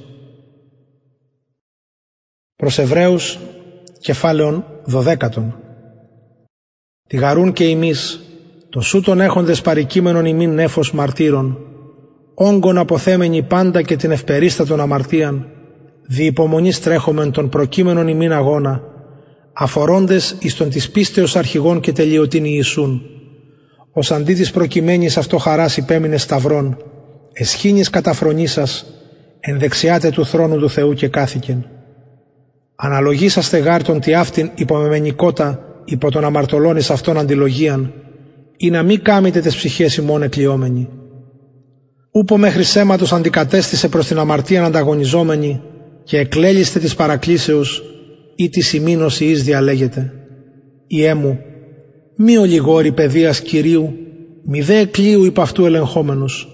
Προς Εβραίους, κεφάλαιον δωδέκατον. Τη γαρούν και ημείς, το σούτον έχοντες παρικείμενον ημίν νέφος μαρτύρων, όγκον αποθέμενοι πάντα και την ευπερίστατον αμαρτίαν, δι' υπομονής τρέχομεν τον προκείμενον ημίν αγώνα, αφορώντες εις τον της πίστεως αρχηγών και τελειωτήν Ιησούν, ως αντί της προκειμένης αυτό χαράς υπέμεινε σταυρών, εσχήνης καταφρονήσας, εν δεξιάτε του θρόνου του Θεού και κάθηκεν. Αναλογήσαστε γάρ τον τι αυτήν υπομεμενικότα υπό τον αμαρτωλών εις αυτόν αντιλογίαν, ή να μη κάμετε τες ψυχές ημών εκλειόμενοι. Ούπο μέχρι σέματος αντικατέστησε προς την αμαρτίαν ανταγωνιζόμενη, και εκλέλιστε της παρακλήσεως, ή της ημίνος εις διαλέγεται. Ιέ μου, μη ολιγόρη παιδείας Κυρίου, μη δε εκλείου υπ' αυτού ελεγχόμενος.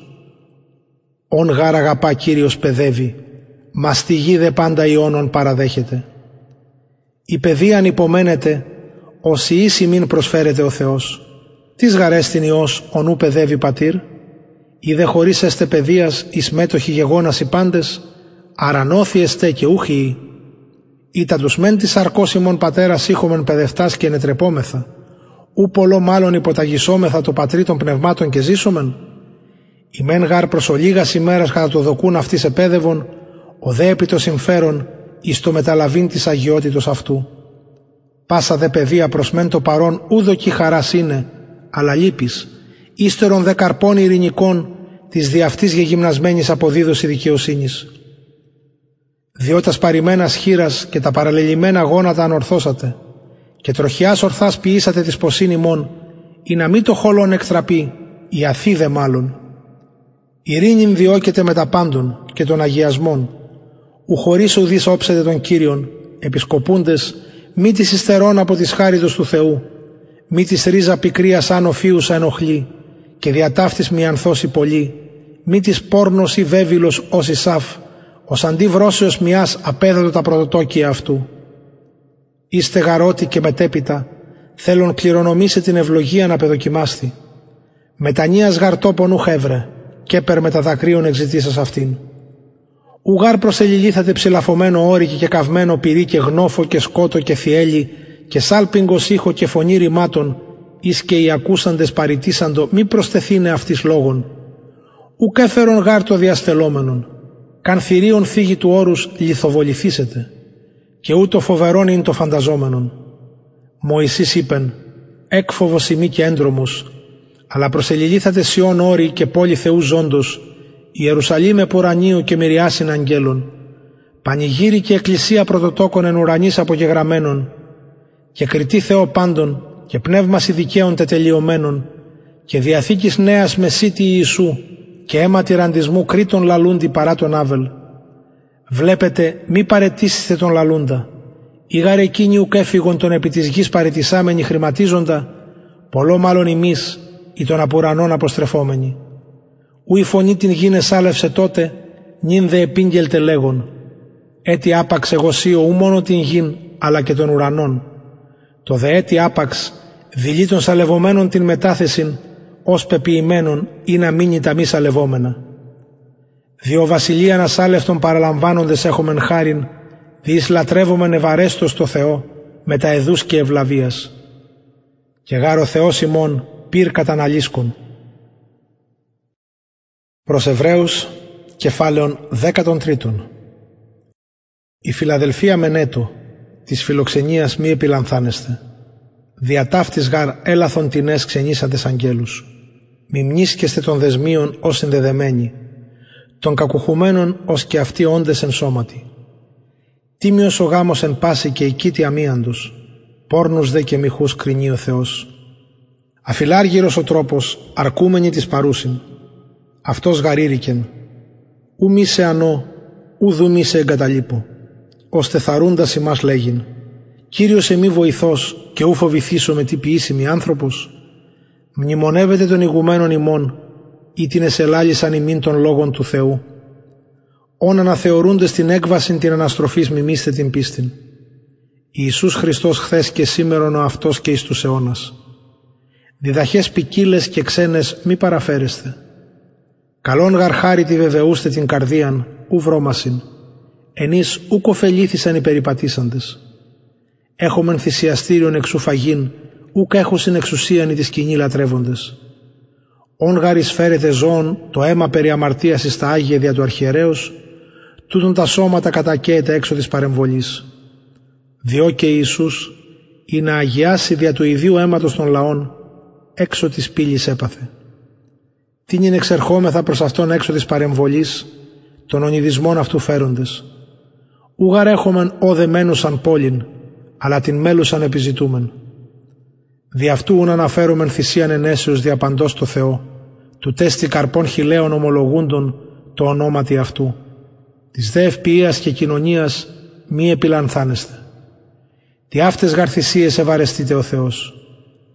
Ον γάρ αγαπά Κύριος παιδεύει, μα στη γη δε πάντα ιώνων παραδέχεται. Η παιδείαν υπομένεται, ως η ίση μην προσφέρεται ο Θεός. Τις γαρέστην Υιός, ον ου παιδεύει πατήρ, ή δε χωρίς εστε παιδείας εις μέτοχοι γεγόνας οι πάντες, αρανόθι εστε και ούχοι. Ήτα τους μεν της σαρκός ημών πατέρας ήχομεν παιδευτάς και ενετρεπόμεθα, ου πολλό μάλλον υποταγισόμεθα το πατρί των πνευμάτων και ζήσομεν. Η μεν γάρ προς ολίγας ημέρας κατά το δοκούν αυτής επέδευον, ο δε επί το συμφέρον εις το μεταλαβήν της αγιότητος αυτού. Πάσα δε παιδεία προς μεν το παρόν ούδοκι χαράς είναι, αλλά λύπης, ύστερον δε καρπών ειρηνικών της δι' αυτής γεγυμνασμένης αποδίδωση δικαιοσύνης. Διότι τα σπαρημένας χείρας και τα παραλελειμμένα γόνατα ανορθώσατε, και τροχιάς ορθάς ποιήσατε της ποσήν ημών, ή να μη το χολόν εκτραπεί, η αθή δε μάλλον. Ειρήνην διώκεται με τα πάντων και των αγιασμών, ου χωρίς ουδείς όψετε τον Κύριον, επισκοπούντες, μη της υστερών από της χάριτος του Θεού, μη της ρίζα πικρίας άνω φίουσα ενοχλεί, και διατάφτης μη ανθώσει πολύ, μη της πόρνος ή βέβυλος ως Ισάφ, ως αντί βρώσεως μιας απέδατο τα πρωτοτόκια αυτού. Είστε γαρότη και μετέπειτα, θέλον κληρονομήσει την ευλογία να παιδοκιμάστη. Μετανοίας γαρτόπον ου χεύρε, και περ με τα δακρύων εξητήσας αυτήν. Ουγάρ προσελιλήθατε ψηλαφωμένο όρικη και καυμένο πυρί και γνώφο και σκότο και θιέλι και σάλπιγγος ήχο και φωνή ρημάτων, εις και οι ακούσαντες παρητήσαντο μη προστεθήνε αυτής λόγων. Ουκ έφερον γάρ το διαστελόμενον, καν θηρίων θήγη του όρους λιθοβοληθήσετε, και ούτω φοβερόν είναι το φανταζόμενον. Μωυσής είπεν, έκφοβος ημί και έντρομος, αλλά προσελιλήθατε Σιών όρη και πόλη Θεού ζώντος, Ιερουσαλήμ επουρανίου και μυριάσιν αγγέλων, πανηγύρι και εκκλησία πρωτοτόκων εν ουρανής απογεγραμμένων, και κριτή Θεό πάντων, και πνεύμαση δικαίων τετελειωμένων, και διαθήκης νέας μεσίτη Ιησού, και αίμα τυραντισμού κρίτων λαλούντι παρά τον Άβελ. Βλέπετε, μη παρετήσετε τον λαλούντα, ήγαρε εκείνοι ουκ έφυγον τον επί της γης παρετησάμενοι χρηματίζοντα, πολλό μάλλον ημείς, ή των απουρανών αποστρεφόμενοι. Ου η φωνή την γην εσάλευσε τότε, νυν δε επίγγελτε λέγον, έτι άπαξ εγωσίω ου μόνο την γην, αλλά και των ουρανών. Το δε έτι άπαξ, δειλεί των σαλευομένων την μετάθεσιν, ως πεποιημένων ή να μείνει τα μη σαλευόμενα. Διό βασιλείαν ασάλευτον παραλαμβάνοντες έχομεν χάριν, διείς λατρεύομεν ευαρέστος το Θεό, με τα εδούς και ευλαβίας. Και γάρ ο Θεός ημών πυρ καταναλίσκον. Προς Εβραίους, κεφάλαιον δέκατον τρίτον. Η Φιλαδελφία μενέτο, της φιλοξενίας μη επιλανθάνεστε. Διατάφτης γάρ έλαθον τινές ξενήσαντες αγγέλους. Μη μνήσκεστε των δεσμίων ως συνδεδεμένοι, των κακουχουμένων ως και αυτοί όντες εν σώματι. Τίμιος ο γάμος εν πάση και η κήτη αμίαντος, πόρνους δε και μοιχούς κρινεί ο Θεός. Αφιλάργυρος ο τρόπος, αρκούμενοι της παρούσιν. Αυτός γαρήρικεν, ου μη σε ανώ, ου δου μη σε εγκαταλείπω, ώστε θαρούντας ημάς λέγειν, Κύριος εμεί βοηθός και ου φοβηθήσω με τι ποιήσιμη άνθρωπος. Μνημονεύετε των ηγουμένων ημών, ή την εσελάλησαν ημίν των λόγων του Θεού. Όν αναθεωρούντες την έκβασιν την αναστροφής μιμήστε την πίστην. Ιησούς Χριστός χθες και σήμερον ο αυτός και εις τους αιώνας. Διδαχές ποικίλες και ξένες μη παραφέρεστε. Καλόν γαρχάρητη βεβαιούστε την καρδίαν, ου βρώμασιν. Ενείς ου κοφελήθησαν οι περιπατήσαντες. Έχομεν θυσιαστήριον εξού φαγήν, ουκ έχουσιν εξουσίαν οι τη σκηνή λατρεύοντες. Όν γάρις φέρετε ζώων το αίμα περί αμαρτίας εις τα Άγια δια του αρχιερέως, τούτον τα σώματα κατακαίεται έξω της παρεμβολής. Διό και Ιησούς, ή να αγιάσει δια του ιδίου αίματος των λαών, έξω της πύλης έπαθε. Τιν είναι εξερχόμεθα προς αυτόν έξω της παρεμβολής, των ονειδισμών αυτού φέροντες. Ούγαρ έχομεν όδε μένουσαν πόλην, αλλά την μέλουσαν επιζητούμεν. Δι' αυτού ουν αναφέρομεν θυσίαν ενέσεως διαπαντός το Θεό, του τέστη καρπών χιλέων ομολογούντων το ονόματι αυτού. Της δε ευποιίας και κοινωνίας μη επιλανθάνεστε. Τι αυτές γαρθυσίες ευαρεστείτε ο Θεός.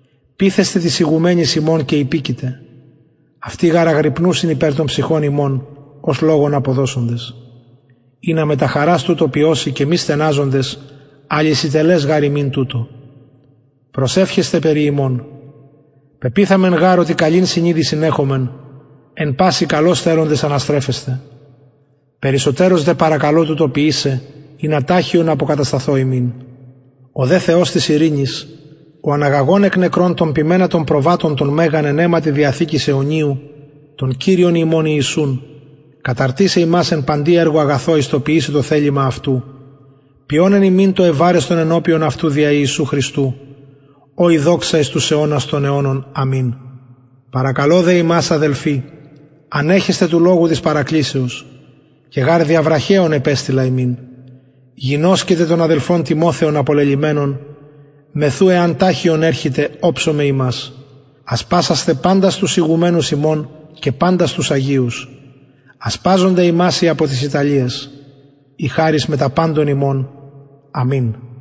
Επίθεστε της ηγουμένης ημών και υπήκητε. Αυτοί γαραγρυπνούσιν υπέρ των ψυχών ημών, ως λόγων αποδώσοντες. Ή να με τα χαράς τούτο ποιώσει και μη στενάζοντες, αλυσιτελές γάρ ημίν τούτο. Προσεύχεστε περί ημών. Πεπίθαμεν γάρ ότι καλήν συνείδησιν έχομεν, εν πάση καλώς θέλοντες αναστρέφεστε. Περισσότερος δε παρακαλώ τούτο ποιήσε, ή να τάχιον αποκατασταθώ ημίν. Ο δε Θεός της ειρήνης, ο αναγαγών εκ νεκρών των ποιμένα των προβάτων των μέγαν εν αίματι διαθήκης αιωνίου, τον Κύριον ημών Ιησούν, καταρτίσε ημάς εν παντή έργο αγαθό εις το ποιήσει το θέλημα αυτού, ποιόν εν ημίν το ευάρεστον ενώπιον αυτού δια Ιησού Χριστού, ο η δόξα εις τους αιώνας των αιώνων. Αμήν. Παρακαλώ δε ημάς αδελφοί, ανέχεστε του λόγου της παρακλήσεως, και γάρ διαβραχαίων επέστειλα ημίν. Γινώσκετε των αδελφών Τιμόθεων απολελειμμένων, μεθού εάν τάχιον έρχεται όψομε ημάς. Ασπάσαστε πάντα στους ηγουμένους ημών και πάντα στους Αγίους. Ασπάζονται ημάς οι από τις Ιταλίες. Η χάρις με τα πάντων ημών. Αμήν.